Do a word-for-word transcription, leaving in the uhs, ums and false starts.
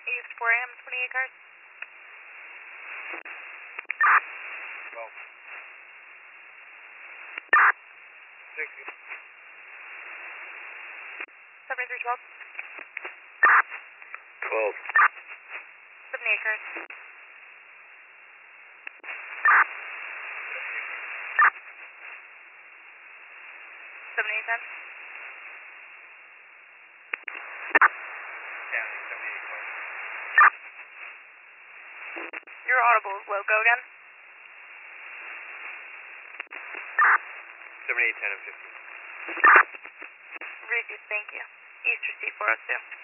East four A M, twenty-eight cars. twelve. sixty. seventy-three twelve. twelve. seventy-eight cars. seventy-eight ten. Down to seventy-eight cars. Your audible is low. Go again. seventy-eight ten and fifty. Received, thank you. East receipt four oh two.